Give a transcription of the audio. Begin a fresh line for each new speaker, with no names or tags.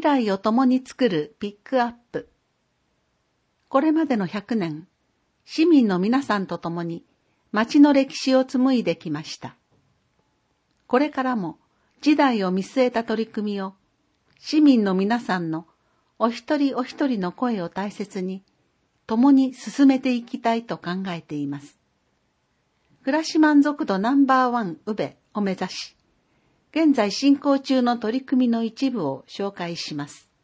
来を共に作るピックアップ。これまでの100年、市民の皆さんと共に町の歴史を紡いできました。これからも時代を見据えた取り組みを、市民の皆さんのお一人お一人の声を大切に、共に進めていきたいと考えています。暮らし満足度No.1宇部を目指し、現在進行中の取り組みの一部を紹介します。